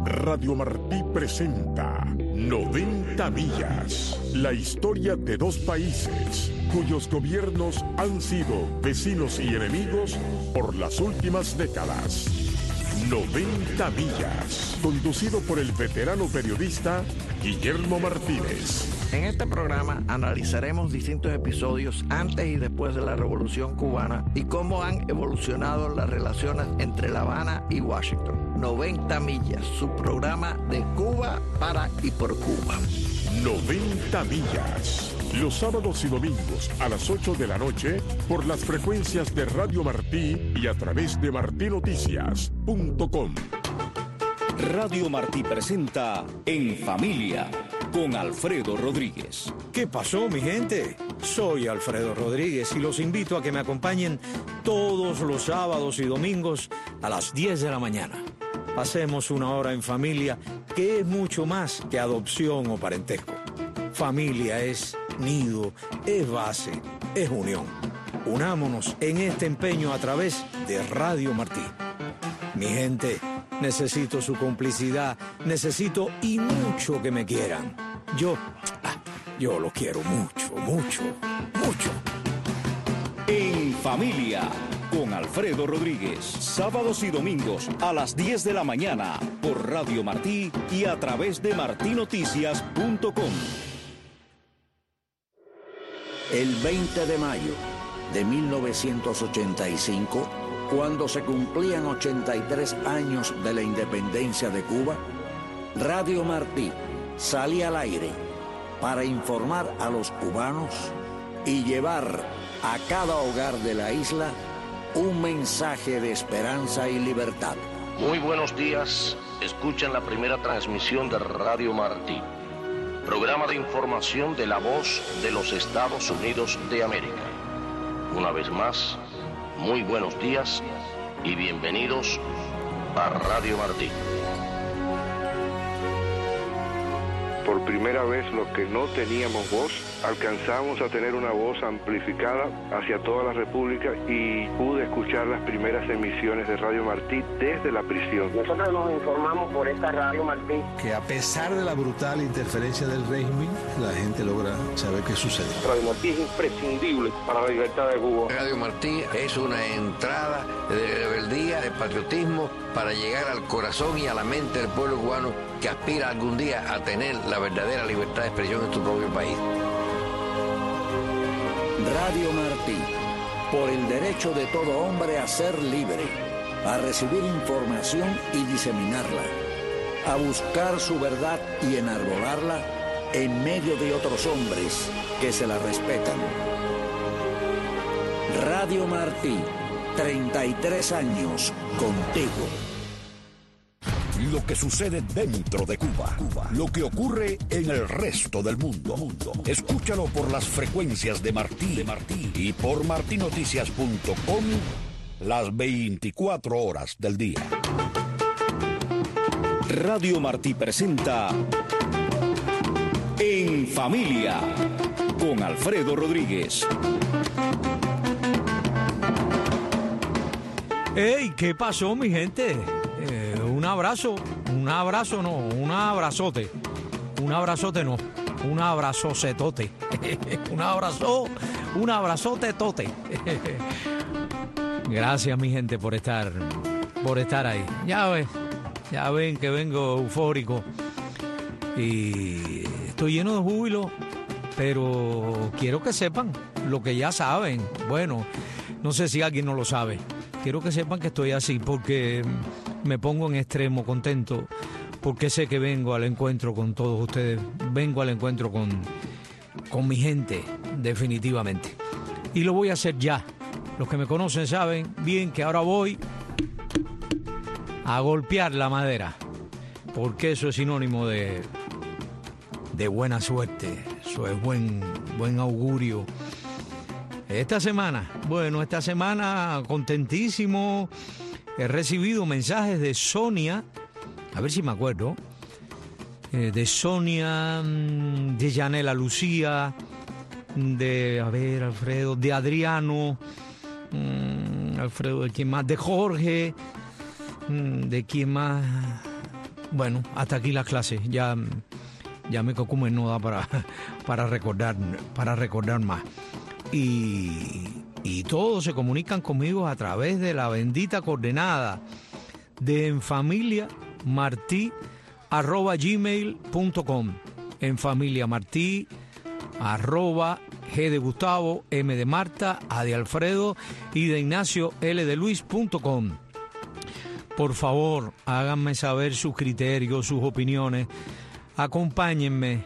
Radio Martí presenta 90 millas, la historia de dos países cuyos gobiernos han sido vecinos y enemigos por las últimas décadas. 90 millas, conducido por el veterano periodista Guillermo Martínez. En este programa analizaremos distintos episodios antes y después de la Revolución Cubana y cómo han evolucionado las relaciones entre La Habana y Washington. 90 millas, su programa de Cuba para y por Cuba. 90 millas, los sábados y domingos a las 8 de la noche por las frecuencias de Radio Martí y a través de martinoticias.com. Radio Martí presenta En Familia con Alfredo Rodríguez. ¿Qué pasó, mi gente? Soy Alfredo Rodríguez y los invito a que me acompañen todos los sábados y domingos a las 10 de la mañana. Pasemos una hora en familia, que es mucho más que adopción o parentesco. Familia es nido, es base, es unión. Unámonos en este empeño a través de Radio Martí. Mi gente, necesito su complicidad, necesito y mucho que me quieran. Yo los quiero mucho, mucho, mucho. En Familia con Alfredo Rodríguez, sábados y domingos a las 10 de la mañana por Radio Martí y a través de martinoticias.com. El 20 de mayo de 1985, cuando se cumplían 83 años de la independencia de Cuba, Radio Martí salía al aire para informar a los cubanos y llevar a cada hogar de la isla un mensaje de esperanza y libertad. Muy buenos días, escuchan la primera transmisión de Radio Martí, programa de información de la voz de los Estados Unidos de América. Una vez más, muy buenos días y bienvenidos a Radio Martí. Por primera vez, los que no teníamos voz, alcanzamos a tener una voz amplificada hacia toda la República y pude escuchar las primeras emisiones de Radio Martí desde la prisión. Nosotros nos informamos por esta Radio Martí. Que a pesar de la brutal interferencia del régimen, la gente logra saber qué sucede. Radio Martí es imprescindible para la libertad de Cuba. Radio Martí es una entrada de rebeldía, de patriotismo, para llegar al corazón y a la mente del pueblo cubano que aspira algún día a tener la verdadera libertad de expresión en su propio país. Radio Martí, por el derecho de todo hombre a ser libre, a recibir información y diseminarla, a buscar su verdad y enarbolarla en medio de otros hombres que se la respetan. Radio Martí, 33 años contigo. Lo que sucede dentro de Cuba, lo que ocurre en el resto del mundo. Escúchalo por las frecuencias de Martí y por martinoticias.com las 24 horas del día. Radio Martí presenta En Familia con Alfredo Rodríguez. ¡Ey! ¿Qué pasó, mi gente? Un abrazote, un abrazocetote, un abrazote tote. Gracias, mi gente, por estar ahí. Ya ven que vengo eufórico y estoy lleno de júbilo, pero quiero que sepan lo que ya saben. Bueno, no sé si alguien no lo sabe. Quiero que sepan que estoy así porque me pongo en extremo contento, porque sé que vengo al encuentro con todos ustedes, vengo al encuentro con mi gente, definitivamente. Y lo voy a hacer ya. Los que me conocen saben bien que ahora voy a golpear la madera, porque eso es sinónimo de buena suerte, eso es buen augurio. Esta semana contentísimo. He recibido mensajes de Sonia, a ver si me acuerdo, de Sonia, de Yanela Lucía, Alfredo, de Adriano, Alfredo, ¿de quién más? De Jorge, ¿de quién más? Bueno, hasta aquí las clases. Ya me cocumen no da para recordar más. Y todos se comunican conmigo a través de la bendita coordenada de enfamiliamarti@gmail.com. enfamiliamarti@G de Gustavo, M de Marta, A de Alfredo y de Ignacio, L de Luis.com. Por favor, háganme saber sus criterios, sus opiniones. Acompáñenme,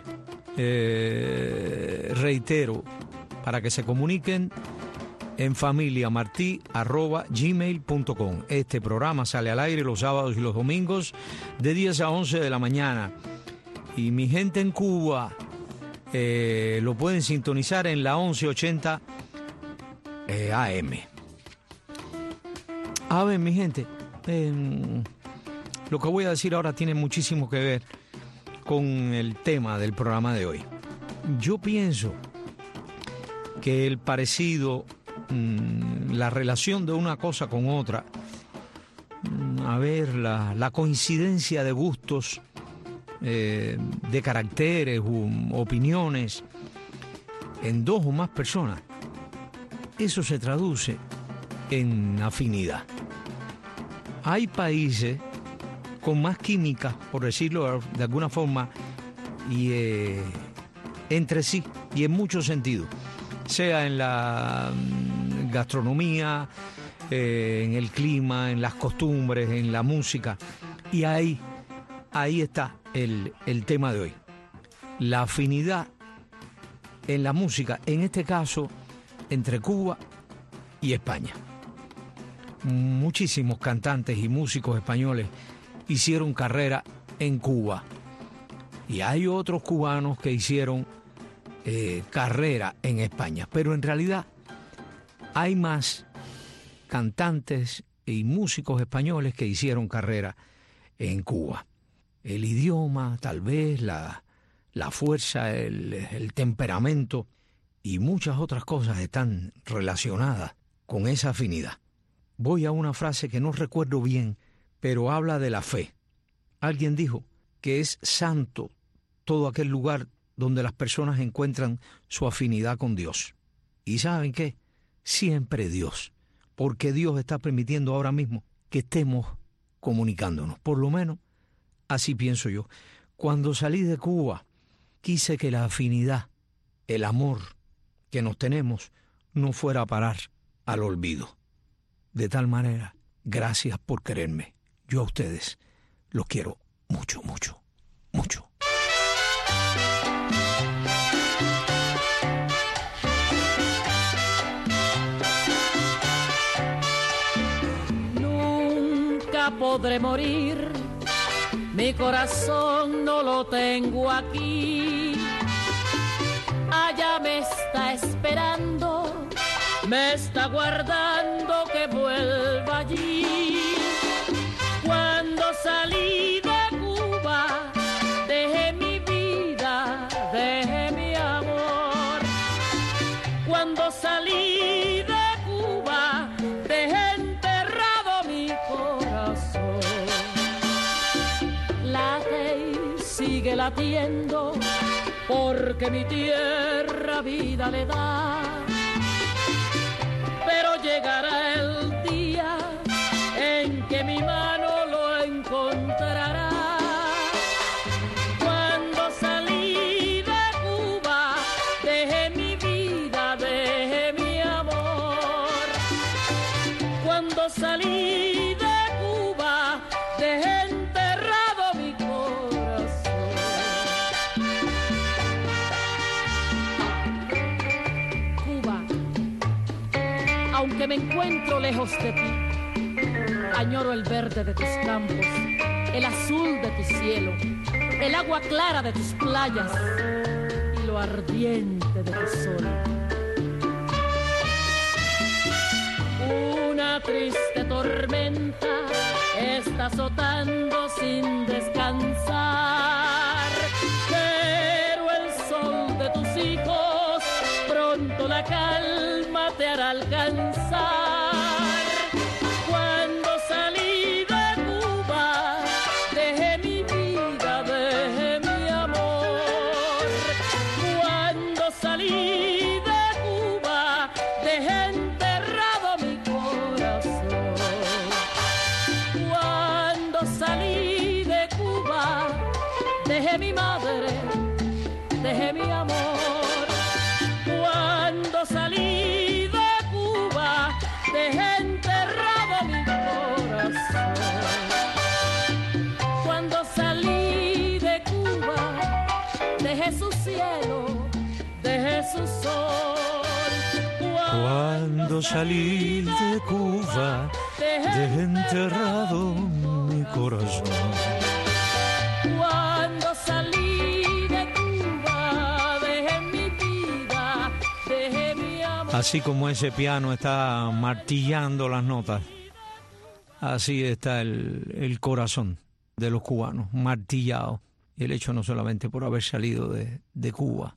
reitero, para que se comuniquen en familiamarti@gmail.com. Este programa sale al aire los sábados y los domingos de 10 a 11 de la mañana. Y mi gente en Cuba lo pueden sintonizar en la 1180 AM. A ver, mi gente, lo que voy a decir ahora tiene muchísimo que ver con el tema del programa de hoy. Yo pienso que el parecido, la relación de una cosa con otra, la coincidencia de gustos, de caracteres, opiniones en dos o más personas, eso se traduce en afinidad. Hay países con más química, por decirlo de alguna forma, y entre sí, y en muchos sentidos, sea en la gastronomía, en el clima, en las costumbres, en la música. Y ahí está el tema de hoy. La afinidad en la música, en este caso, entre Cuba y España. Muchísimos cantantes y músicos españoles hicieron carrera en Cuba. Y hay otros cubanos que hicieron carrera en España. Pero en realidad hay más cantantes y músicos españoles que hicieron carrera en Cuba. El idioma, tal vez, la fuerza, el temperamento y muchas otras cosas están relacionadas con esa afinidad. Voy a una frase que no recuerdo bien, pero habla de la fe. Alguien dijo que es santo todo aquel lugar donde las personas encuentran su afinidad con Dios. ¿Y saben qué? Siempre Dios, porque Dios está permitiendo ahora mismo que estemos comunicándonos. Por lo menos, así pienso yo. Cuando salí de Cuba, quise que la afinidad, el amor que nos tenemos, no fuera a parar al olvido. De tal manera, gracias por quererme. Yo a ustedes los quiero mucho, mucho, mucho. Nunca podré morir, mi corazón no lo tengo aquí. Allá me está esperando, me está guardando que vuelva allí. Cuando salí de Cuba, dejé mi vida, dejé mi amor. Cuando salí de Cuba, dejé enterrado mi corazón. Late y sigue latiendo, porque mi tierra vida le da. Pero llegará el día en que mi mano lo encontrará. Cuando salí de Cuba, dejé mi vida, dejé mi amor. Cuando salí de Cuba, dejé enterrado mi corazón. Cuba, aunque me encuentro lejos de ti, añoro el verde de tus campos, el azul de tu cielo, el agua clara de tus playas y lo ardiente de tu sol. Una triste tormenta está azotando sin descansar, pero el sol de tus hijos pronto la calma te hará alcanzar. Cuando salí de Cuba, dejé mi vida, mi madre, dejé mi amor. Cuando salí de Cuba, dejé enterrado mi corazón. Cuando salí de Cuba, dejé su cielo, dejé su sol. Cuando salí de Cuba, dejé enterrado mi corazón. Cuando salí de Cuba, dejé mi vida, dejé mi amor. Así como ese piano está martillando las notas, así está el corazón de los cubanos, martillado. Y el hecho no solamente por haber salido de Cuba,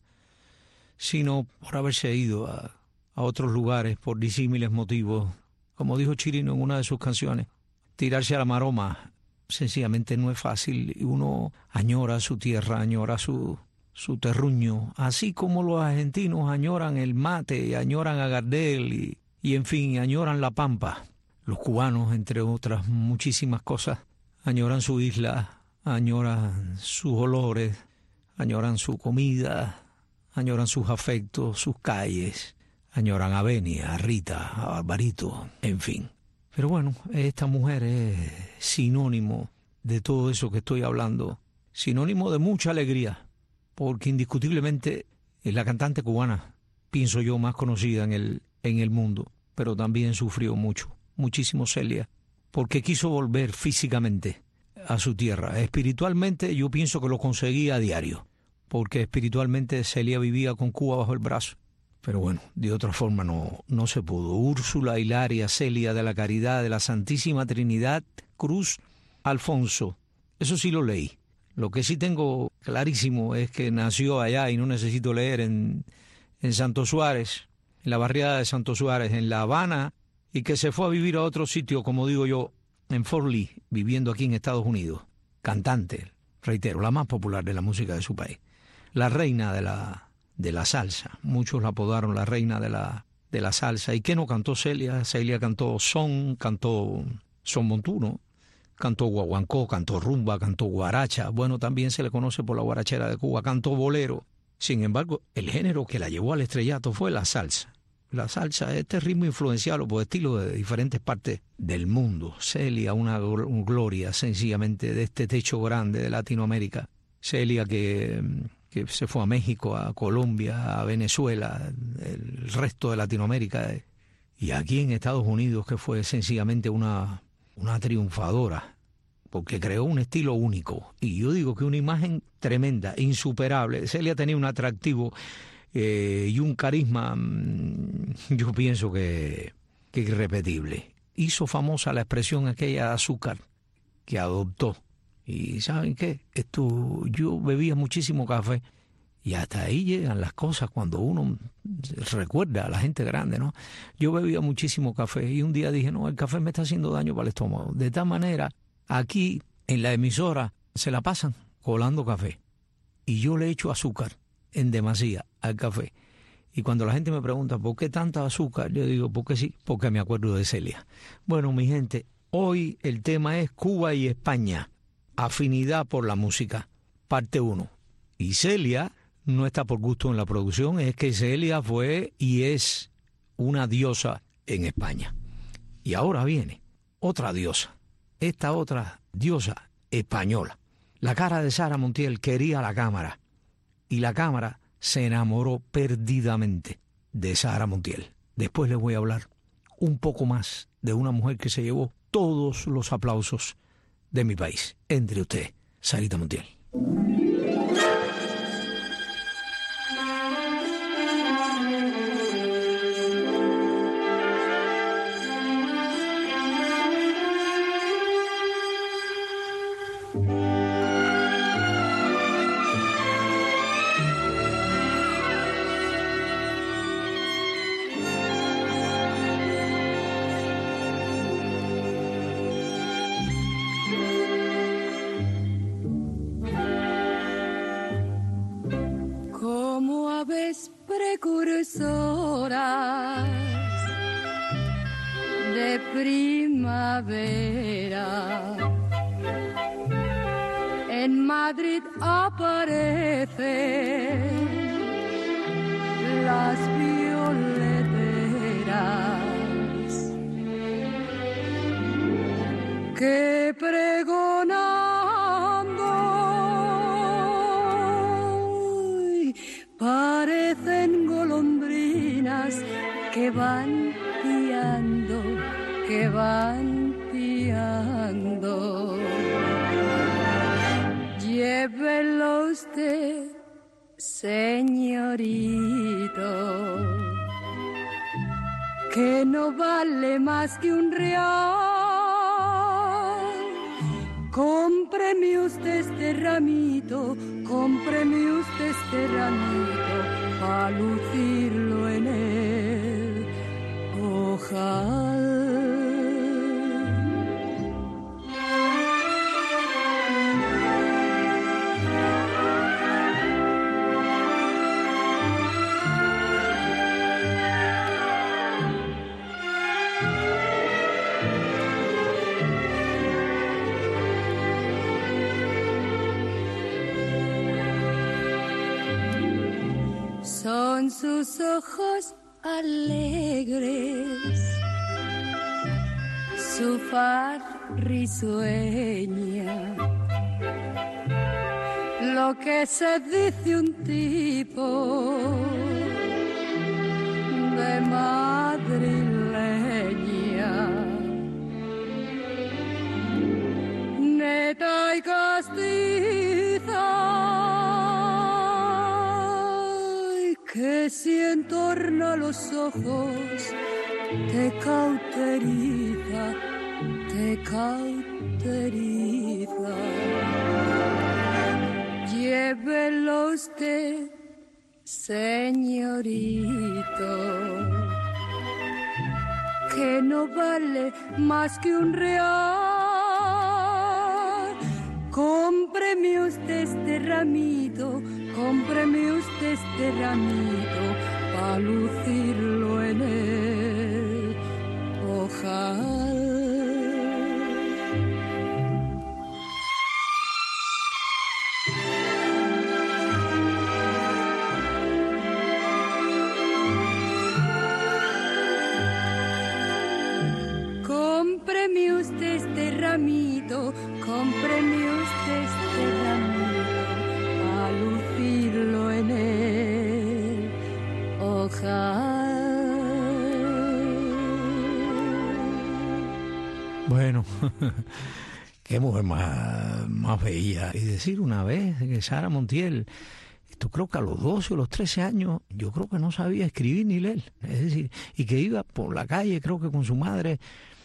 sino por haberse ido a otros lugares por disímiles motivos. Como dijo Chirino en una de sus canciones, tirarse a la maroma sencillamente no es fácil, y uno añora su tierra, añora su terruño, así como los argentinos añoran el mate, añoran a Gardel y en fin, añoran la pampa. Los cubanos, entre otras muchísimas cosas, añoran su isla, añoran sus olores, añoran su comida, añoran sus afectos, sus calles, añoran a Beni, a Rita, a Barbarito, en fin. Pero bueno, esta mujer es sinónimo de todo eso que estoy hablando, sinónimo de mucha alegría, porque indiscutiblemente es la cantante cubana, pienso yo, más conocida en el mundo, pero también sufrió muchísimo Celia, porque quiso volver físicamente a su tierra. Espiritualmente yo pienso que lo conseguía a diario, porque espiritualmente Celia vivía con Cuba bajo el brazo. Pero bueno, de otra forma no se pudo. Úrsula, Hilaria, Celia de la Caridad, de la Santísima Trinidad, Cruz, Alfonso. Eso sí lo leí. Lo que sí tengo clarísimo es que nació allá, y no necesito leer, en Santo Suárez, en la barriada de Santo Suárez, en La Habana, y que se fue a vivir a otro sitio, como digo yo, en Fort Lee, viviendo aquí en Estados Unidos. Cantante, reitero, la más popular de la música de su país. La reina de la salsa. Muchos la apodaron la reina de la salsa. ¿Y qué no cantó Celia? Celia cantó son montuno, cantó guaguancó, cantó rumba, cantó guaracha. Bueno, también se le conoce por la guarachera de Cuba. Cantó bolero. Sin embargo, el género que la llevó al estrellato fue la salsa. La salsa, este ritmo influenciado por estilos de diferentes partes del mundo. Celia, una gloria sencillamente de este techo grande de Latinoamérica. Celia que se fue a México, a Colombia, a Venezuela, el resto de Latinoamérica, y aquí en Estados Unidos, que fue sencillamente una triunfadora, porque creó un estilo único, y yo digo que una imagen tremenda, insuperable. Celia tenía un atractivo y un carisma, yo pienso que irrepetible. Hizo famosa la expresión aquella de azúcar que adoptó. Y ¿saben qué? Yo bebía muchísimo café, y hasta ahí llegan las cosas cuando uno recuerda a la gente grande, ¿no? Yo bebía muchísimo café, y un día dije, no, el café me está haciendo daño para el estómago. De tal manera, aquí en la emisora se la pasan colando café, y yo le echo azúcar en demasía al café. Y cuando la gente me pregunta, ¿por qué tanta azúcar? Yo digo, porque sí, porque me acuerdo de Celia. Bueno, mi gente, hoy el tema es Cuba y España. Afinidad por la música, parte 1. Y Celia no está por gusto en la producción, es que Celia fue y es una diosa en España. Y ahora viene otra diosa, esta otra diosa española. La cara de Sara Montiel quería la cámara, y la cámara se enamoró perdidamente de Sara Montiel. Después les voy a hablar un poco más de una mujer que se llevó todos los aplausos de mi país. Entre usted, Sarita Montiel. precursoras de primavera En Madrid aparecen las violeteras que pregonando parecen golondrinas que van piando, que van piando. Llévelo usted, señorito, que no vale más que un real. Cómpreme usted este ramito, cómpreme usted este ramito, pa' lucirlo en el ojal. Son sus ojos alegres, su faz risueña, lo que se dice un tipo de madrileña, neta y castiza, que si entorna los ojos te cauteriza, te cauteriza. Llévelo usted, señorito, que no vale más que un real. Cómpreme usted este ramito, cómpreme usted este ramito, pa' lucirlo en el ojal. Cómpreme usted este ramito, cómpreme usted este ramito, a lucirlo en el ojal. Bueno, qué mujer más bella. Y decir una vez que Sara Montiel, yo creo que a los 12 o los 13 años, yo creo que no sabía escribir ni leer. Es decir, y que iba por la calle, creo que con su madre,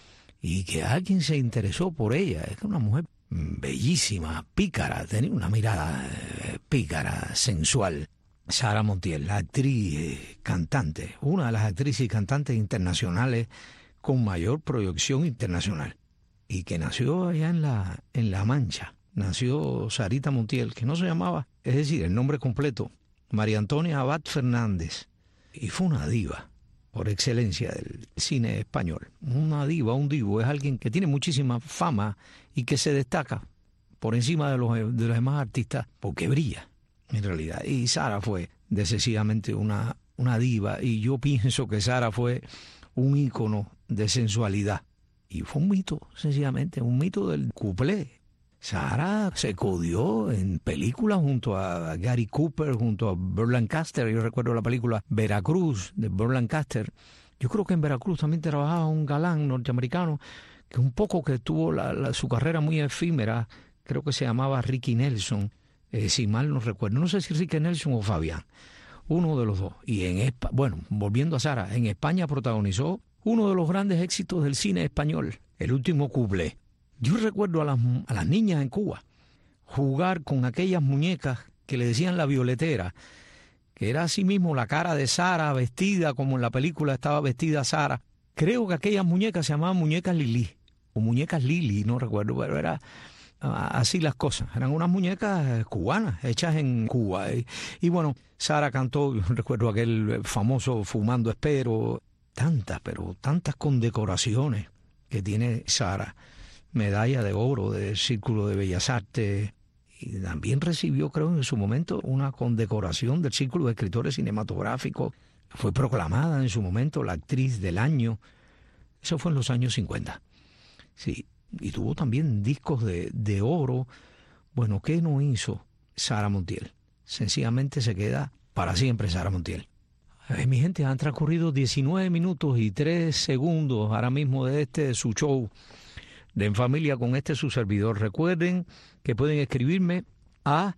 y que alguien se interesó por ella. Es que una mujer bellísima, pícara, tenía una mirada pícara, sensual. Sara Montiel, la actriz, cantante, una de las actrices y cantantes internacionales con mayor proyección internacional, y que nació allá en La Mancha. Nació Sarita Montiel, que no se llamaba, es decir, el nombre completo, María Antonia Abad Fernández, y fue una diva por excelencia del cine español. Una diva, un divo, es alguien que tiene muchísima fama y que se destaca por encima de los demás artistas porque brilla, en realidad. Y Sara fue decisivamente una diva, y yo pienso que Sara fue un ícono de sensualidad. Y fue un mito, sencillamente, un mito del cuplé. Sara se codió en películas junto a Gary Cooper, junto a Burt Lancaster. Yo recuerdo la película Veracruz de Burt Lancaster. Yo creo que en Veracruz también trabajaba un galán norteamericano que un poco que tuvo su carrera muy efímera. Creo que se llamaba Ricky Nelson, si mal no recuerdo. No sé si Ricky Nelson o Fabián, uno de los dos. Y bueno, volviendo a Sara, en España protagonizó uno de los grandes éxitos del cine español, El último cuplé. Yo recuerdo a las niñas en Cuba jugar con aquellas muñecas que le decían la violetera, que era así mismo la cara de Sara vestida como en la película estaba vestida Sara. Creo que aquellas muñecas se llamaban muñecas Lili, o muñecas Lili, no recuerdo, pero era así las cosas. Eran unas muñecas cubanas, hechas en Cuba. Y bueno, Sara cantó, yo recuerdo aquel famoso Fumando Espero, tantas condecoraciones que tiene Sara. Medalla de oro del Círculo de Bellas Artes, Y también recibió, creo, en su momento una condecoración del Círculo de Escritores Cinematográficos. Fue proclamada en su momento la actriz del año. Eso fue en los años 50. Sí, y tuvo también discos de oro. Bueno, ¿qué no hizo Sara Montiel? Sencillamente se queda para siempre Sara Montiel. Mi gente, han transcurrido 19 minutos y 3 segundos ahora mismo de su show de En Familia con su servidor. Recuerden que pueden escribirme a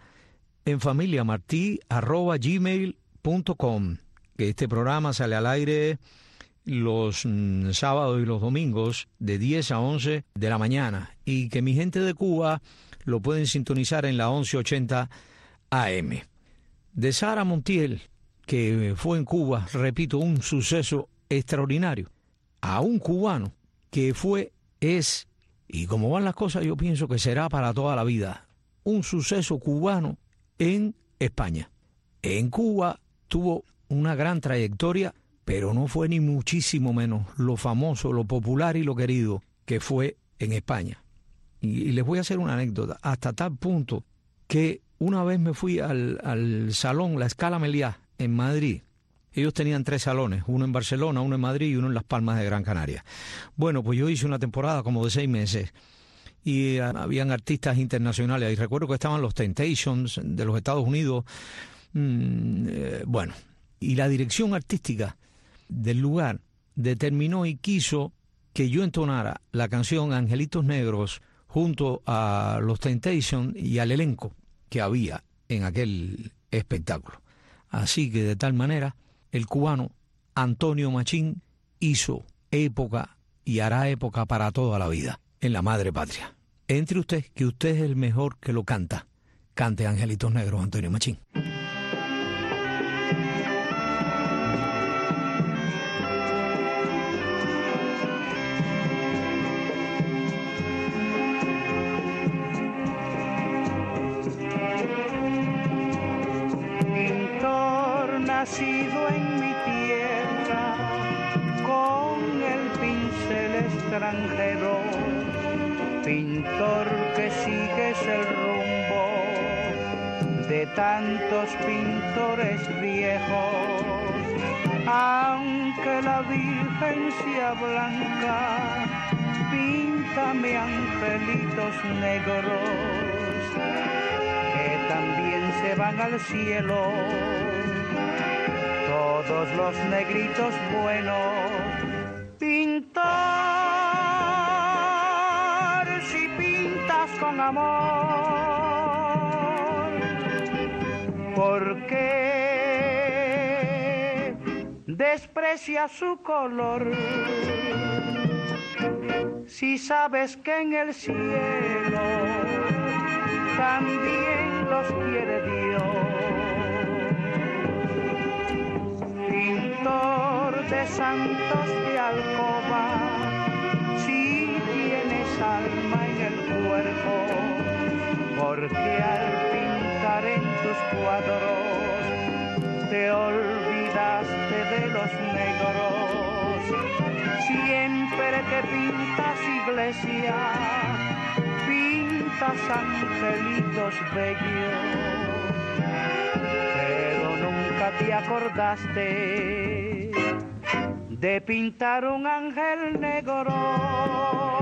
enfamiliamarti@gmail.com, que este programa sale al aire los sábados y los domingos de 10 a 11 de la mañana, y que mi gente de Cuba lo pueden sintonizar en la 1180 AM. De Sara Montiel, que fue en Cuba, repito, un suceso extraordinario, a un cubano que es, y como van las cosas, yo pienso que será para toda la vida, un suceso cubano en España. En Cuba tuvo una gran trayectoria, pero no fue ni muchísimo menos lo famoso, lo popular y lo querido que fue en España. Y les voy a hacer una anécdota, hasta tal punto que una vez me fui al salón La Scala Meliá en Madrid. Ellos tenían 3 salones, uno en Barcelona, uno en Madrid y uno en Las Palmas de Gran Canaria. Bueno, pues yo hice una temporada como de 6 meses y habían artistas internacionales. Y recuerdo que estaban los Temptations de los Estados Unidos. Bueno, y la dirección artística del lugar determinó y quiso que yo entonara la canción Angelitos Negros junto a los Temptations y al elenco que había en aquel espectáculo. Así que de tal manera el cubano Antonio Machín hizo época y hará época para toda la vida en la madre patria. Entre usted, que usted es el mejor que lo canta. Cante Angelitos Negros, Antonio Machín. Nacido en mi tierra, con el pincel extranjero, pintor que sigues el rumbo de tantos pintores viejos, aunque la Virgen sea blanca, píntame angelitos negros, que también se van al cielo. Todos los negritos buenos, pintor, si pintas con amor, ¿por qué desprecias su color? Si sabes que en el cielo también los quiere Dios. Pintor de santos de alcoba, si tienes alma en el cuerpo, porque al pintar en tus cuadros te olvidaste de los negros. Siempre que pintas iglesia, pintas angelitos bellos, te acordaste de pintar un ángel negro.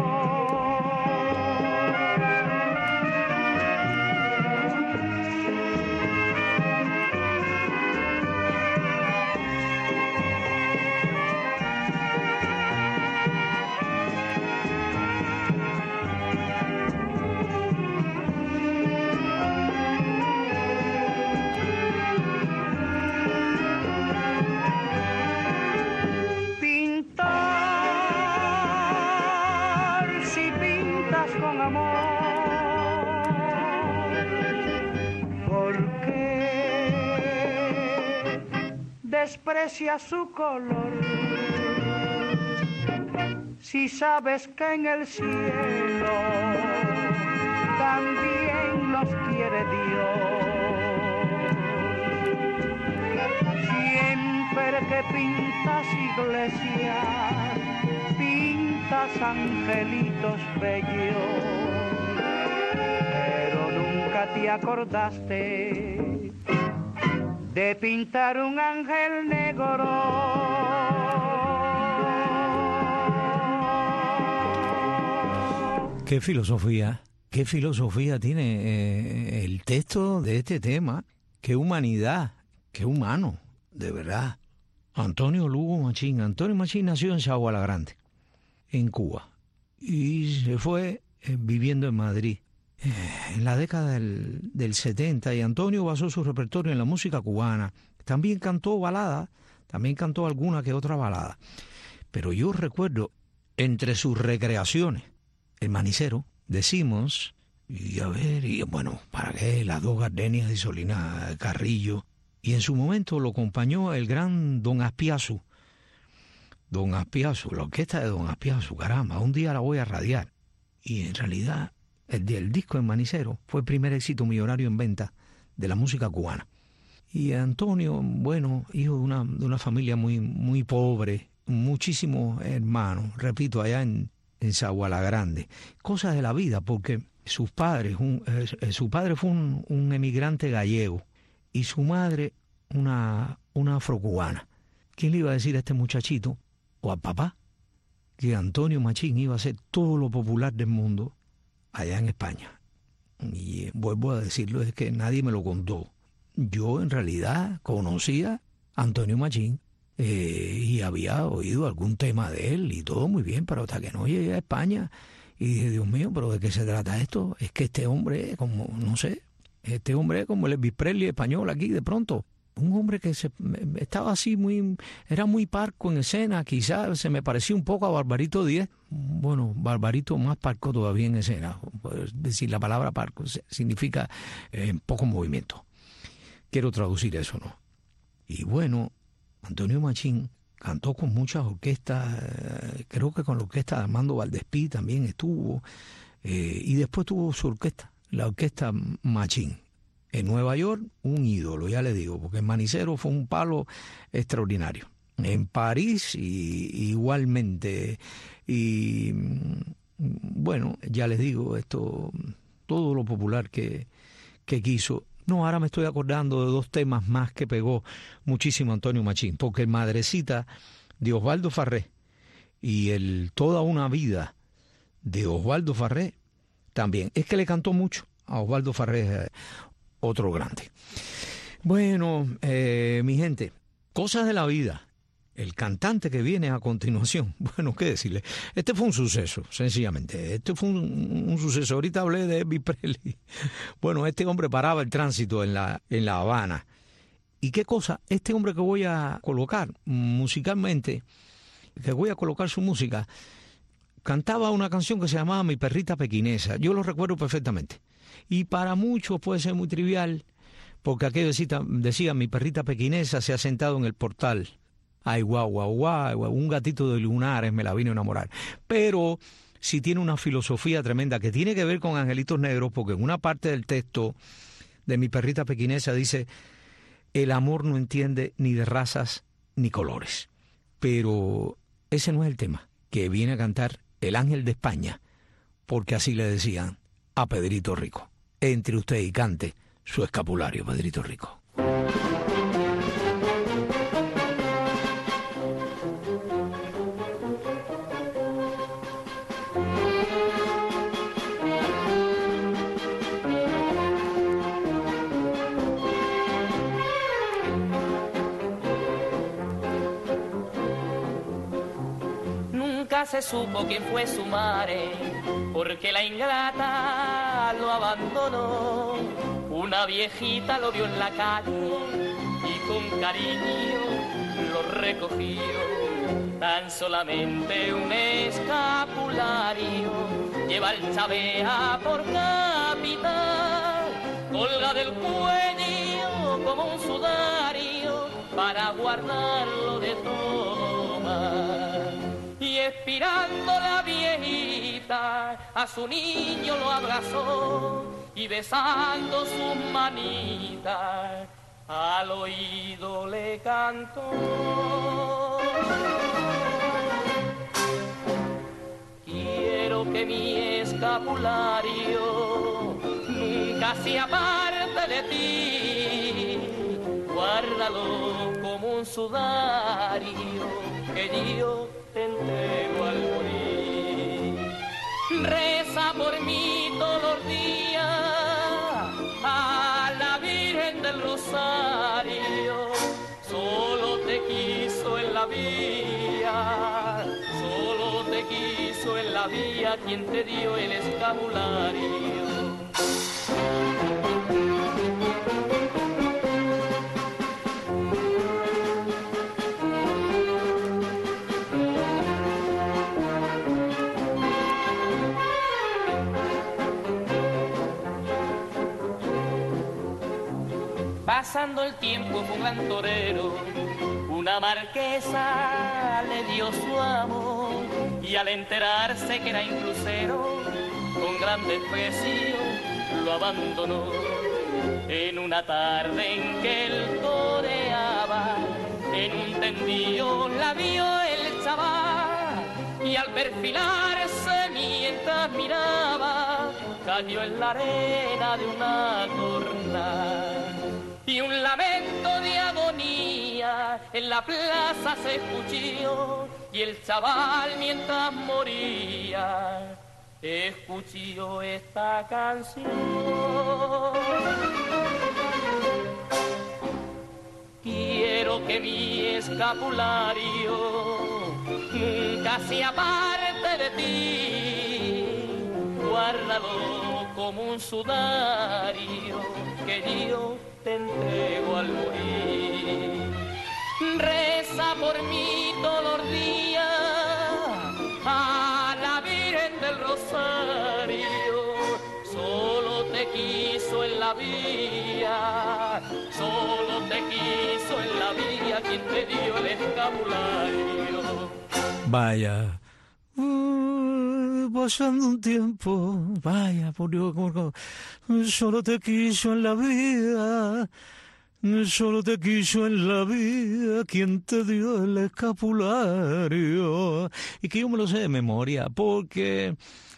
Desprecia su color, si sabes que en el cielo también los quiere Dios. Siempre que pintas iglesias, pintas angelitos bellos, pero nunca te acordaste de pintar un ángel negro. Qué filosofía tiene el texto de este tema. Qué humanidad, qué humano, de verdad. Antonio Lugo Machín. Antonio Machín nació en Sagua la Grande, en Cuba, y se fue viviendo en Madrid en la década del 70, y Antonio basó su repertorio en la música cubana. También cantó balada, también cantó alguna que otra balada. Pero yo recuerdo, entre sus recreaciones, El Manicero, de Simmons, y bueno, ¿para qué? Las dos gardenias de Isolina Carrillo. Y en su momento lo acompañó el gran Don Aspiazu. Don Aspiazu, la orquesta de Don Aspiazu, caramba, un día la voy a radiar. Y en realidad, el disco El Manicero fue el primer éxito millonario en venta de la música cubana. Y Antonio, bueno, hijo de una familia muy, muy pobre, muchísimos hermanos, repito, allá en Sagua la Grande. Cosas de la vida, porque sus padres, su padre fue un emigrante gallego y su madre una afrocubana. ¿Quién le iba a decir a este muchachito, o al papá, que Antonio Machín iba a ser todo lo popular del mundo allá en España? Y vuelvo a decirlo, es que nadie me lo contó. Yo en realidad conocía a Antonio Machín y había oído algún tema de él y todo muy bien, pero hasta que no llegué a España y dije, Dios mío, ¿pero de qué se trata esto? Es que este hombre, como, no sé, este hombre es como el Elvis Presley español aquí de pronto. Un hombre que estaba así era muy parco en escena, quizás se me parecía un poco a Barbarito Díez. Bueno, Barbarito más parco todavía en escena. Puedes decir, la palabra parco significa poco movimiento. Quiero traducir eso, ¿no? Y bueno, Antonio Machín cantó con muchas orquestas, creo que con la orquesta de Armando Valdespí también estuvo, y después tuvo su orquesta, la orquesta Machín. En Nueva York, un ídolo, ya le digo, porque El Manicero fue un palo extraordinario. En París, igualmente. Y bueno, ya les digo, esto, todo lo popular que quiso. No, ahora me estoy acordando de dos temas más que pegó muchísimo Antonio Machín, porque el Madrecita de Osvaldo Farré y el Toda una vida de Osvaldo Farré también. Es que le cantó mucho a Osvaldo Farré, otro grande. Bueno, mi gente, cosas de la vida. El cantante que viene a continuación, bueno, qué decirle, este fue un suceso, sencillamente, este fue un suceso. Ahorita hablé de Elvis Presley. Bueno, este hombre paraba el tránsito en La Habana. ¿Y qué cosa? Este hombre que voy a colocar musicalmente, que voy a colocar su música, cantaba una canción que se llamaba Mi Perrita Pequinesa. Yo lo recuerdo perfectamente. Y para muchos puede ser muy trivial, porque aquello decía, mi perrita pequinesa se ha sentado en el portal. Ay, guau, guau, guau, un gatito de lunares me la vino a enamorar. Pero sí tiene una filosofía tremenda que tiene que ver con angelitos negros, porque en una parte del texto de Mi Perrita Pequinesa dice, el amor no entiende ni de razas ni colores. Pero ese no es el tema que viene a cantar el Ángel de España, porque así le decían a Pedrito Rico. Entre usted y cante su escapulario, Pedrito Rico. Nunca se supo quién fue su madre, porque la ingrata lo abandonó. Una viejita lo vio en la calle y con cariño lo recogió. Tan solamente un escapulario lleva el Chavea por capital, colga del cuello como un sudario para guardarlo de todo mal. Y expirando la viejita a su niño lo abrazó y besando sus manitas al oído le cantó. Quiero que mi escapulario nunca nunca se aparte de ti. Guárdalo como un sudario que yo te entrego al morir. Reza por mí todos los días a la Virgen del Rosario. Solo te quiso en la vía, solo te quiso en la vía quien te dio el escapulario. Pasando el tiempo fue un gran torero, una marquesa le dio su amor y al enterarse que era inclusero, con gran desprecio lo abandonó. En una tarde en que él toreaba, en un tendillo la vio el chaval y al perfilarse mientras miraba, cayó en la arena de una torna. Y un lamento de agonía en la plaza se escuchó, y el chaval mientras moría escuchó esta canción. Quiero que mi escapulario nunca se aparte de ti, guárdalo como un sudario que yo te entrego al morir. Reza por mí todos los días a la Virgen del Rosario. Solo te quiso en la vía, solo te quiso en la vía quien te dio el escapulario. Vaya. Pasando un tiempo, vaya, por Dios, solo te quiso en la vida, solo te quiso en la vida quien te dio el escapulario. Y que yo me lo sé de memoria, porque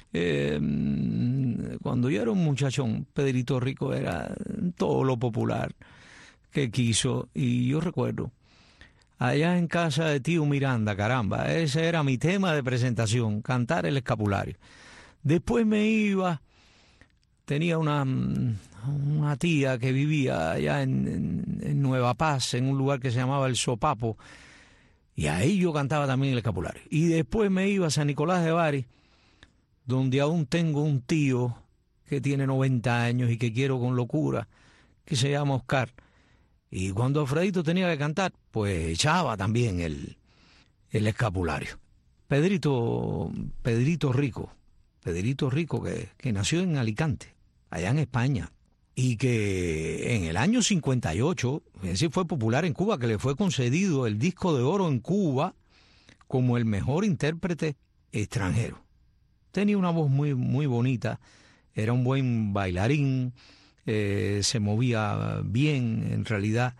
cuando yo era un muchachón, Pedrito Rico era todo lo popular que quiso, y yo recuerdo allá en casa de tío Miranda, caramba, ese era mi tema de presentación, cantar el escapulario. Después me iba, tenía una tía que vivía allá en Nueva Paz, en un lugar que se llamaba El Sopapo, y ahí yo cantaba también el escapulario. Y después me iba a San Nicolás de Bari, donde aún tengo un tío que tiene 90 años y que quiero con locura, que se llama Oscar. Y cuando Alfredito tenía que cantar, pues echaba también el escapulario. Pedrito Rico que nació en Alicante, allá en España, y que en el año 58, ese fue popular en Cuba, que le fue concedido el disco de oro en Cuba como el mejor intérprete extranjero. Tenía una voz muy, muy bonita, era un buen bailarín, se movía bien en realidad,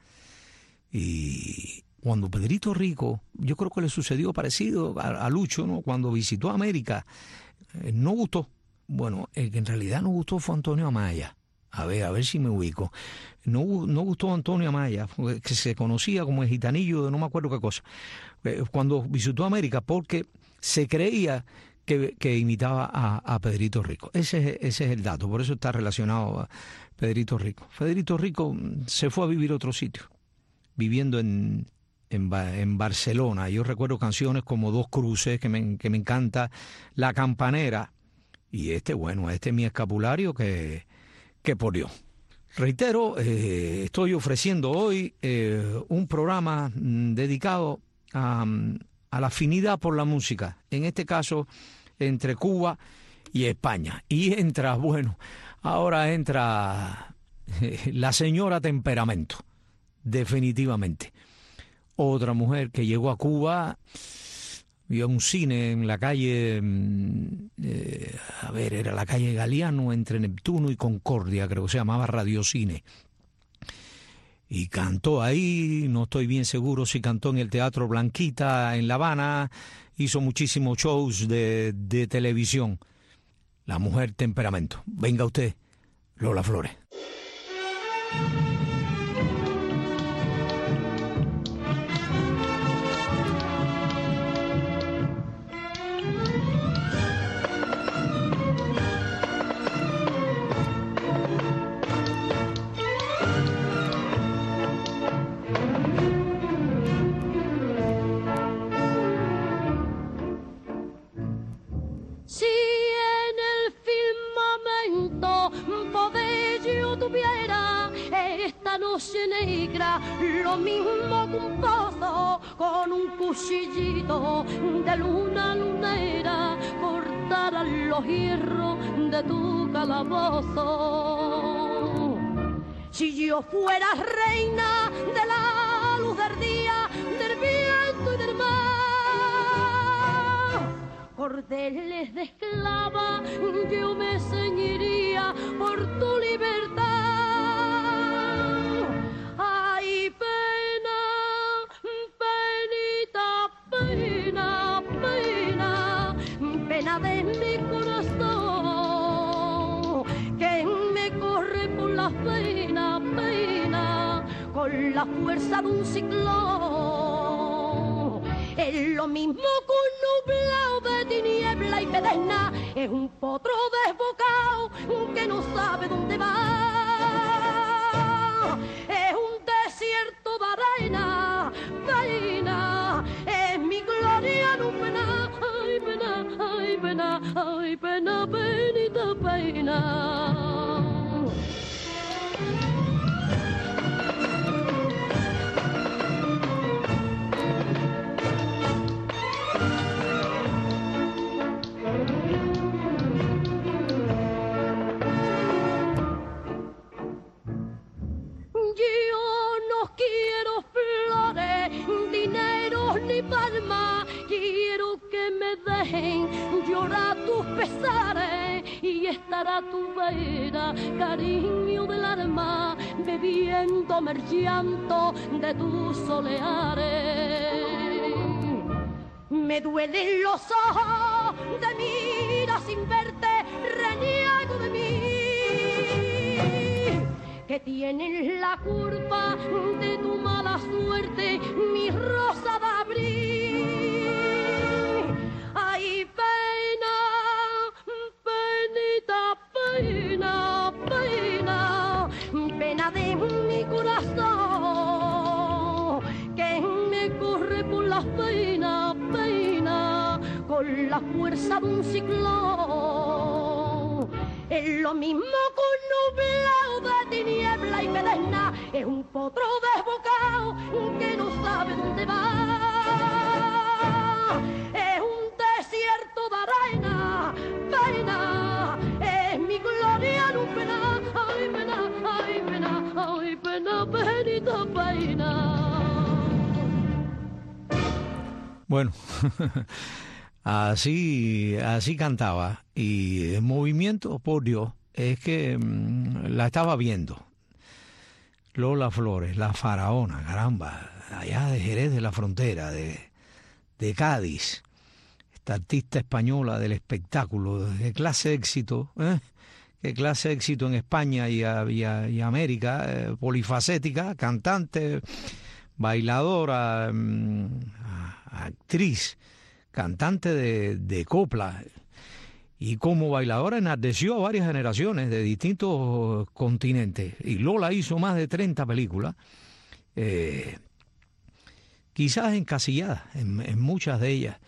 y cuando Pedrito Rico, yo creo que le sucedió parecido a Lucho, ¿no? Cuando visitó América, no gustó. Bueno, el que en realidad no gustó fue Antonio Amaya. A ver si me ubico. No gustó Antonio Amaya, que se conocía como el gitanillo de no me acuerdo qué cosa, cuando visitó América, porque se creía que imitaba a Pedrito Rico. Ese es el dato, por eso está relacionado a Pedrito Rico. Pedrito Rico se fue a vivir a otro sitio, viviendo en Barcelona. Yo recuerdo canciones como Dos Cruces, que me encanta, La Campanera, y este es mi escapulario que por Dios. Reitero, estoy ofreciendo hoy un programa dedicado a la afinidad por la música, en este caso entre Cuba y España. Y ahora entra la señora Temperamento, definitivamente. Otra mujer que llegó a Cuba, vio un cine en la calle, era la calle Galiano, entre Neptuno y Concordia, creo que se llamaba Radiocine. Y cantó ahí, no estoy bien seguro si cantó en el Teatro Blanquita en La Habana, hizo muchísimos shows de televisión. La mujer Temperamento. Venga usted, Lola Flores. noche negra, lo mismo que un pozo con un cuchillito de luna lunera, cortarán los hierros de tu calabozo. Si yo fuera reina de la luz del día, del viento y del mar, cordeles de esclava yo me ceñiría por tu libertad. Ay, pena, penita, pena, pena, pena de mi corazón, que me corre por las venas, pena, con la fuerza de un ciclón. Es lo mismo que un nublado de tiniebla y pedesna, es un potro desbocado que no sabe dónde va. Es un desierto de arena, pena, es mi gloria en un pena, ay pena, ay pena, ay pena, penita, pena. Quiero flores, dinero ni palma, quiero que me dejen llorar tus pesares y estar a tu vera, cariño del alma, bebiéndome el llanto de tus soleares. Me duelen los ojos de mira sin verte, reniego de mí, que tienen la culpa de tu mala suerte, mi rosa de abril. Ay, pena, penita, pena, pena, pena de mi corazón, que me corre por las venas, pena, con la fuerza de un ciclón. Es lo mismo que un nublado de tiniebla y pedesna, es un potro desbocado que no sabe dónde va. Es un desierto de arena, pena, es mi gloria en un pena, ay pena, ay pena, ay pena, penita, pena. Bueno, así cantaba, y el movimiento, por Dios, es que la estaba viendo. Lola Flores, la faraona, caramba, allá de Jerez de la Frontera, de Cádiz, esta artista española del espectáculo, de clase de éxito, qué clase de éxito en España y América, polifacética, cantante, bailadora, actriz, cantante de copla, y como bailadora enardeció a varias generaciones de distintos continentes. Y Lola hizo más de 30 películas, quizás encasilladas en muchas de ellas,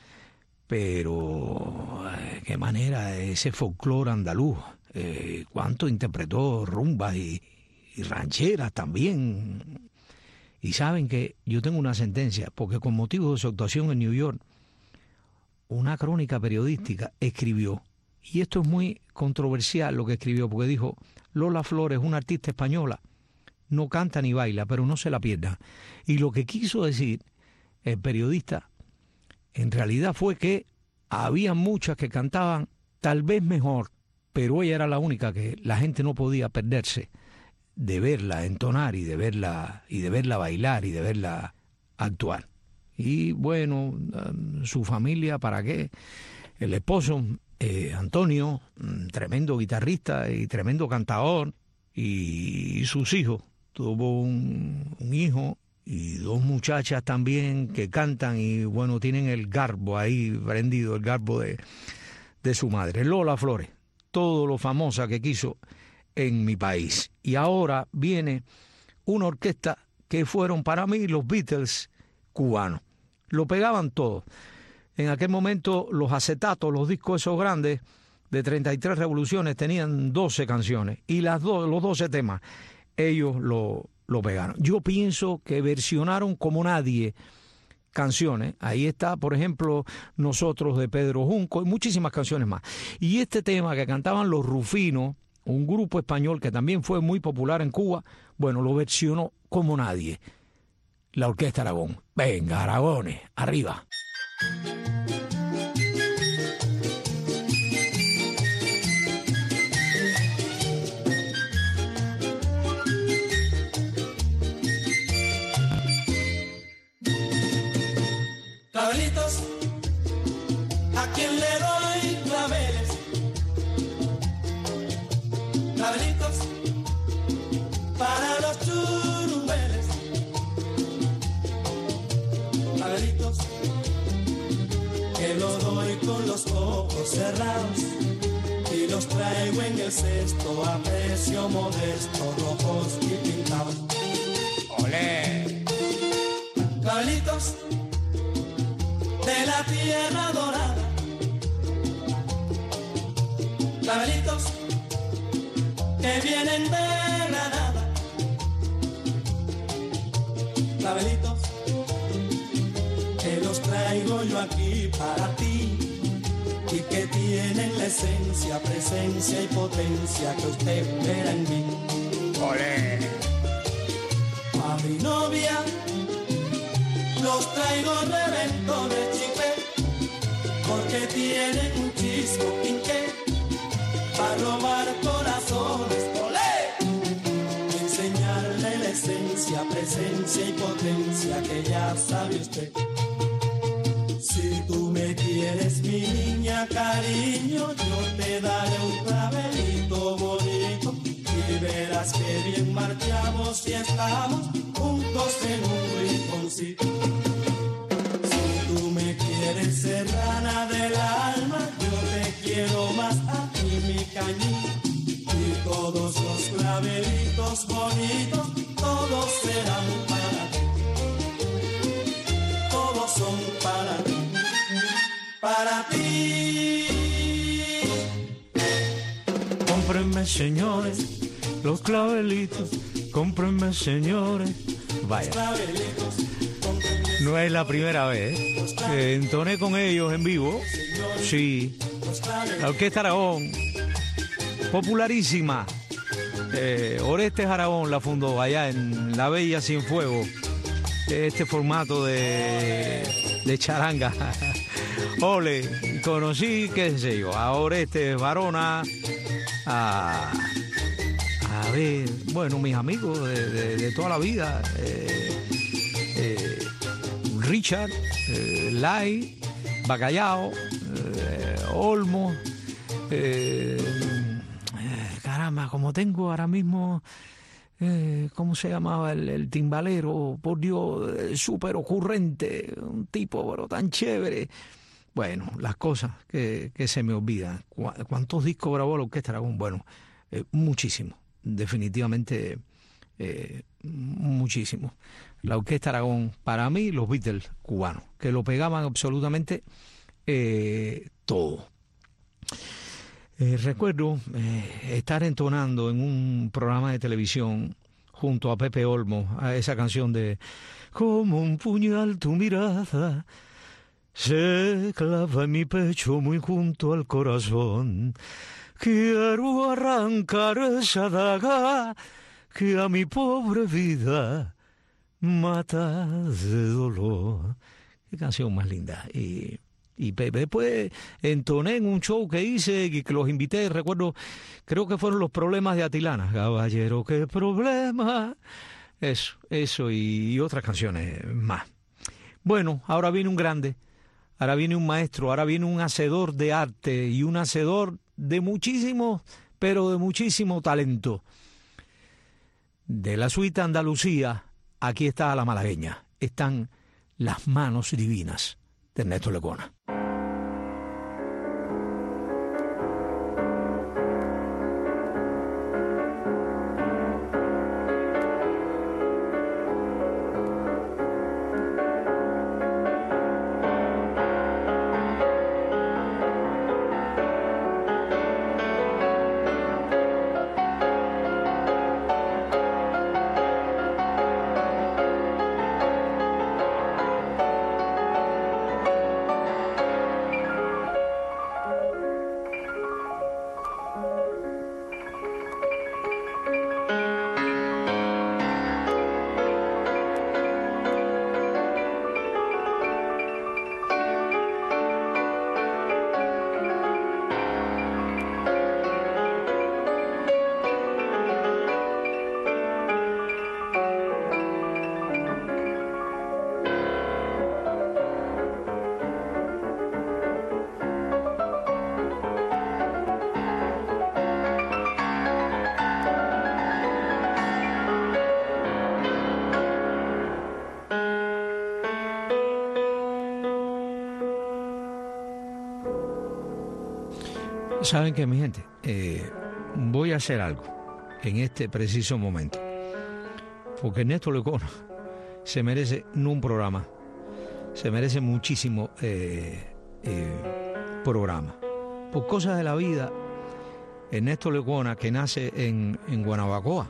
pero qué manera ese folclore andaluz, cuánto interpretó rumbas y rancheras también. Y saben que yo tengo una sentencia, porque con motivo de su actuación en New York, una crónica periodística escribió, y esto es muy controversial lo que escribió, porque dijo: Lola Flores, una artista española, no canta ni baila, pero no se la pierda. Y lo que quiso decir el periodista en realidad fue que había muchas que cantaban tal vez mejor, pero ella era la única que la gente no podía perderse de verla entonar y de verla bailar y de verla actuar. Y bueno, su familia, ¿para qué? El esposo, Antonio, tremendo guitarrista y tremendo cantador, y sus hijos. Tuvo un hijo y dos muchachas también que cantan, y bueno, tienen el garbo ahí prendido, el garbo de su madre. Lola Flores, todo lo famosa que quiso en mi país. Y ahora viene una orquesta que fueron para mí los Beatles cubanos. Lo pegaban todo. En aquel momento los acetatos, los discos esos grandes de 33 revoluciones tenían 12 canciones, y los 12 temas ellos lo lo pegaron. Yo pienso que versionaron como nadie canciones. Ahí está, por ejemplo, Nosotros de Pedro Junco y muchísimas canciones más. Y este tema que cantaban Los Rufinos, un grupo español que también fue muy popular en Cuba, bueno, lo versionó como nadie la Orquesta Aragón. Venga, Aragones, arriba. Clavelitos, ¿a quién le doy claveles? Clavelitos, para los churumbeles. Clavelitos, que los doy con los ojos cerrados y los traigo en el cesto a precio modesto, rojos y pintados. ¡Olé! Clavelitos de la tierra dorada, clavelitos que vienen de Granada, clavelitos que los traigo yo aquí para ti y que tienen la esencia, presencia y potencia que usted verá en mí. ¡Olé! A mi novia los traigo reventones chipe, porque tienen un chismo quinqué, para robar corazones, ¡olé! Enseñarle la esencia, presencia y potencia que ya sabe usted. Si tú me quieres, mi niña, cariño, yo te daré un clavelito bonito y verás que bien marchamos y estamos juntos en un rinconcito. Si tú me quieres, serrana del alma, yo te quiero más a ti, mi cañín, y todos los clavelitos bonitos, todos serán para ti, todos son para ti, para ti. Cómprenme, señores, los clavelitos, cómprenme, señores. Vaya, no es la primera vez que entoné con ellos en vivo. Sí, la Orquesta Aragón, popularísima. Orestes Aragón la fundó allá en La Bella Cienfuegos, este formato de charanga. Ole, conocí, qué sé yo, a Orestes Barona, a ver, bueno, mis amigos de toda la vida, Richard, Lai, Bacallao, Olmo, caramba, como tengo ahora mismo, ¿cómo se llamaba el timbalero? Por Dios, súper ocurrente, un tipo pero tan chévere. Bueno, las cosas que se me olvidan. ¿Cuántos discos grabó la Orquesta Aragón? Bueno, muchísimo, definitivamente muchísimo. La Orquesta Aragón, para mí, los Beatles cubanos, que lo pegaban absolutamente todo. Recuerdo estar entonando en un programa de televisión junto a Pepe Olmo a esa canción de Como un puñal tu mirada se clava en mi pecho muy junto al corazón. Quiero arrancar esa daga que a mi pobre vida mata de dolor. Qué canción más linda. Y después entoné en un show que hice y que los invité, recuerdo, creo que fueron Los Problemas de Atilana. Caballero, qué problema. Eso y otras canciones más. Bueno, ahora viene un grande, ahora viene un maestro, ahora viene un hacedor de arte y un hacedor de muchísimo, pero de muchísimo talento. De la suite Andalucía, aquí está la malagueña. Están Las Manos Divinas de Ernesto Lecuona. ¿Saben qué, mi gente? Voy a hacer algo en este preciso momento, porque Ernesto Lecona se merece no un programa, se merece muchísimo programa. Por cosas de la vida, Ernesto Lecona, que nace en Guanabacoa,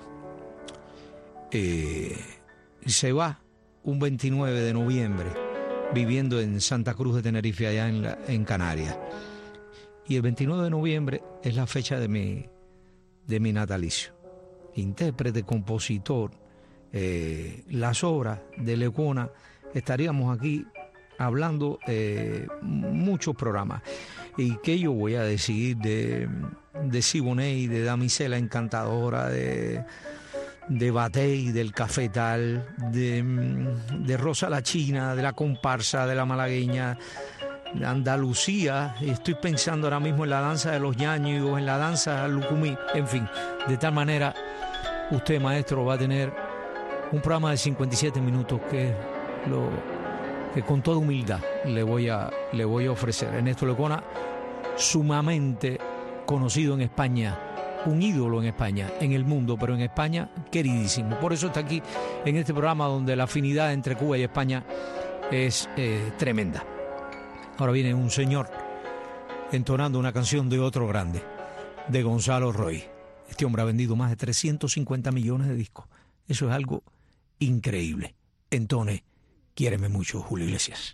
se va un 29 de noviembre viviendo en Santa Cruz de Tenerife, allá en Canarias. Y el 29 de noviembre es la fecha de mi natalicio. Intérprete, compositor, las obras de Lecona, estaríamos aquí hablando muchos programas. ¿Y qué yo voy a decir de Siboney, de Damisela Encantadora, de Batey, del Cafetal, de Rosa la China, de la comparsa, de la malagueña, de Andalucía? Estoy pensando ahora mismo en la danza de los ñaños, en la danza lucumí, en fin. De tal manera, usted, maestro, va a tener un programa de 57 minutos que con toda humildad le voy a ofrecer. Ernesto Lecona, sumamente conocido en España, un ídolo en España, en el mundo, pero en España queridísimo. Por eso está aquí en este programa, donde la afinidad entre Cuba y España es tremenda. Ahora viene un señor entonando una canción de otro grande, de Gonzalo Roy. Este hombre ha vendido más de 350 millones de discos. Eso es algo increíble. Entone Quiéreme mucho, Julio Iglesias.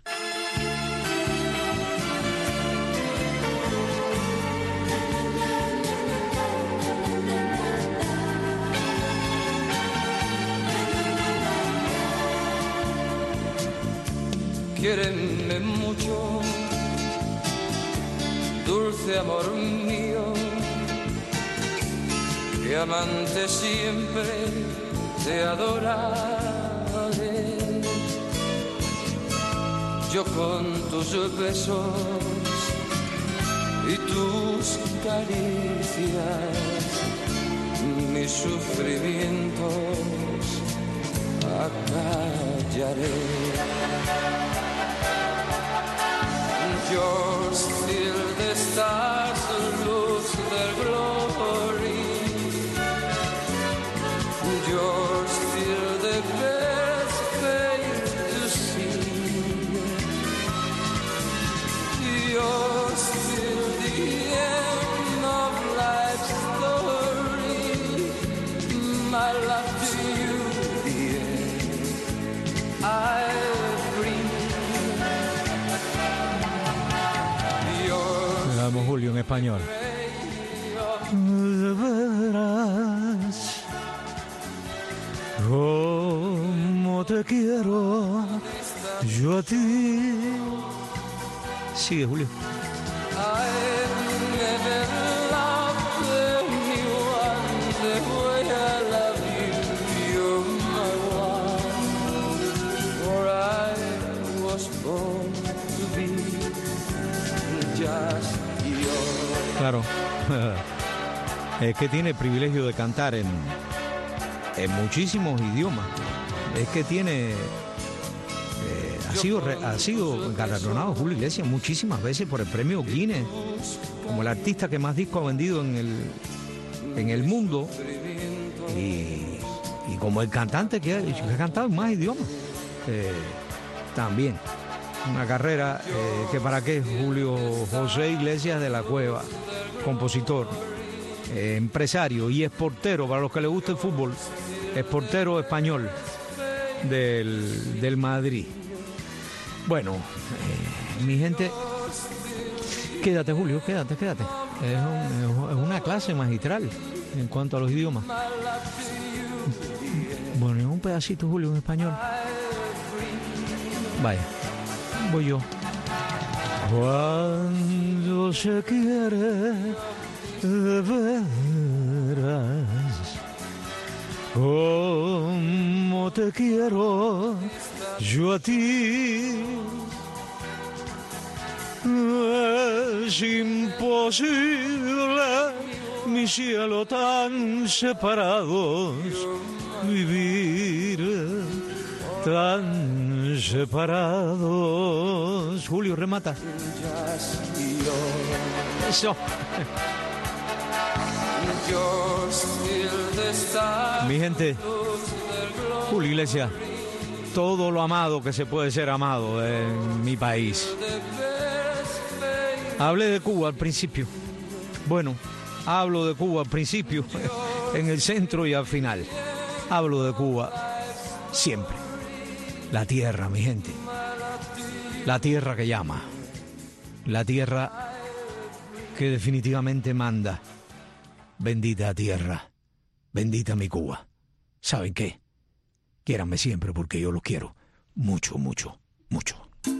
Quiéreme mucho, dulce amor mío, que amante siempre te adoraré. Yo con tus besos y tus caricias, mis sufrimientos acallaré. You're still the stars, lose their glory. You're still the best thing to see. You're still the end of life's story. My love to you, dear, I bring. Vamos, Julio, en español. De veras, como te quiero yo a ti. Sigue, Julio. Claro, es que tiene el privilegio de cantar en muchísimos idiomas. Es que tiene ha sido galardonado Julio Iglesias muchísimas veces por el premio Guinness como el artista que más discos ha vendido en el mundo, y como el cantante que ha cantado en más idiomas también. Una carrera que para qué. Julio José Iglesias de la Cueva, compositor, empresario y exportero, para los que les gusta el fútbol, exportero español del Madrid. Bueno, mi gente, quédate, Julio, quédate. Es una clase magistral en cuanto a los idiomas. Bueno, un pedacito, Julio, en español. Vaya, voy yo. Cuando se quiere de veras, como te quiero yo a ti, es imposible, mi cielo, tan separados vivir. tan separados. Julio, remata. Eso. Mi gente, Julio Iglesias, todo lo amado que se puede ser amado en mi país. Hablé de Cuba al principio. Bueno, hablo de Cuba al principio, en el centro y al final. Hablo de Cuba siempre. La tierra, mi gente. La tierra que llama. La tierra que definitivamente manda. Bendita tierra. Bendita mi Cuba. ¿Saben qué? Quiéranme siempre porque yo los quiero. Mucho, mucho, mucho.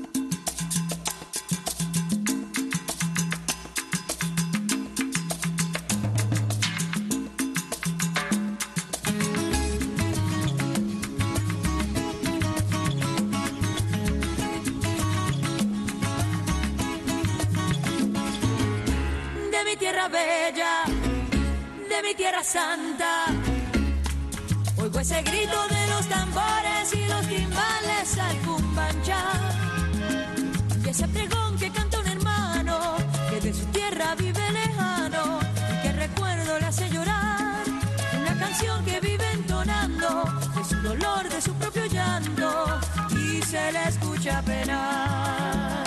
De mi tierra bella, de mi tierra santa, oigo ese grito de los tambores y los timbales al cumbanchá, y ese pregón que canta un hermano que de su tierra vive lejano y que recuerdo le hace llorar, una canción que vive entonando de su dolor, de su propio llanto, y se le escucha penar.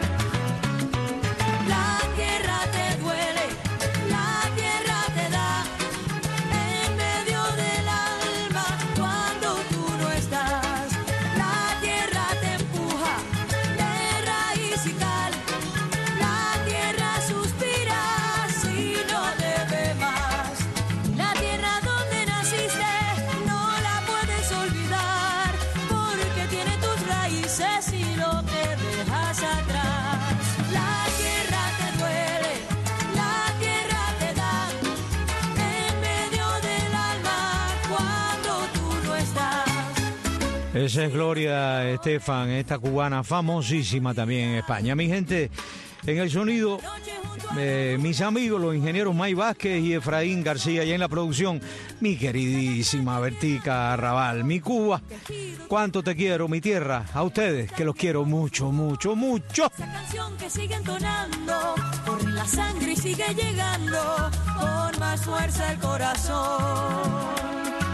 La tierra te duele, la tierra te da en medio del alma cuando tú no estás. La tierra te empuja de raíz y cal, la tierra suspira si no te ve más. La tierra donde naciste no la puedes olvidar porque tiene tus raíces y lo que dejas atrás. La tierra te duele, la tierra te da en medio del alma cuando tú no estás. Esa es Gloria Estefan, esta cubana famosísima también en España. Mi gente, en el sonido, mis amigos, los ingenieros May Vázquez y Efraín García, y en la producción, mi queridísima Bertica Arrabal. Mi Cuba, cuánto te quiero, mi tierra, a ustedes, que los quiero mucho, mucho, mucho. Esa canción que sigue entonando, corre la sangre y sigue llegando con más fuerza el corazón.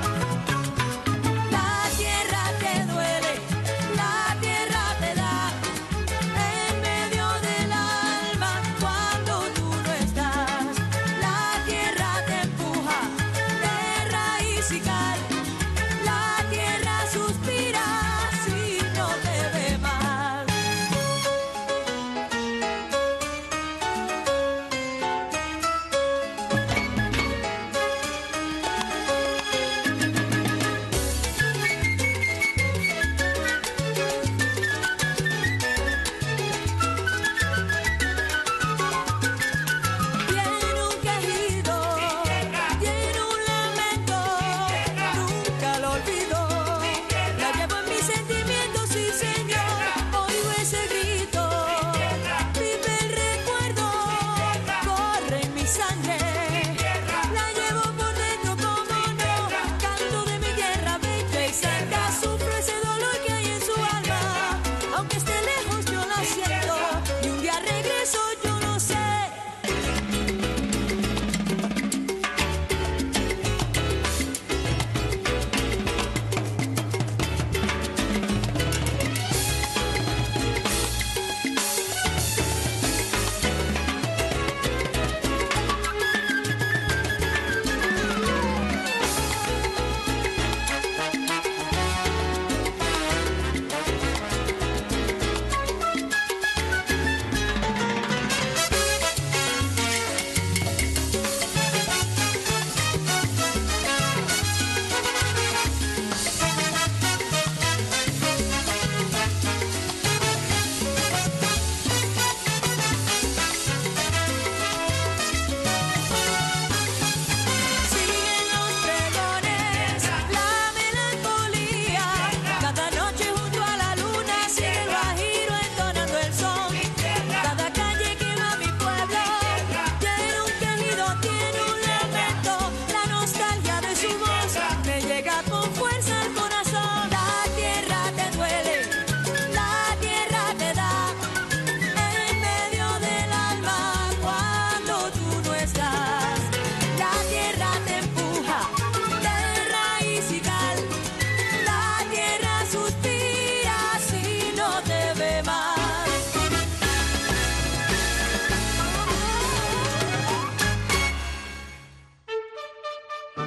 La tierra te duele, la tierra te da en medio del alma cuando tú no estás. La tierra te empuja de raíz y cal, la tierra suspira si no te ve más.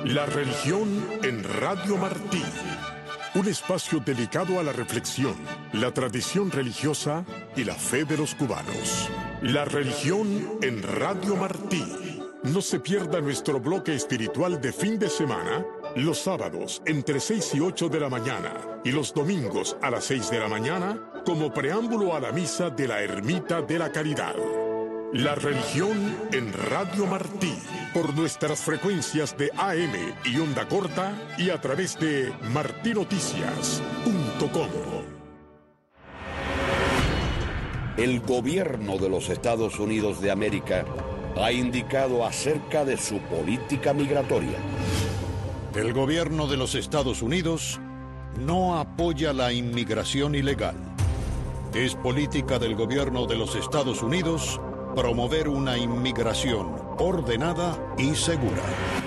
La religión en Radio Martí. Un espacio dedicado a la reflexión, la tradición religiosa y la fe de los cubanos. La religión en Radio Martí. No se pierda nuestro bloque espiritual de fin de semana, los sábados entre 6 y 8 de la mañana y los domingos a las 6 de la mañana, como preámbulo a la misa de la Ermita de la Caridad. La religión en Radio Martí, por nuestras frecuencias de AM y onda corta y a través de martinoticias.com. El gobierno de los Estados Unidos de América ha indicado acerca de su política migratoria. El gobierno de los Estados Unidos no apoya la inmigración ilegal. Es política del gobierno de los Estados Unidos promover una inmigración ordenada y segura.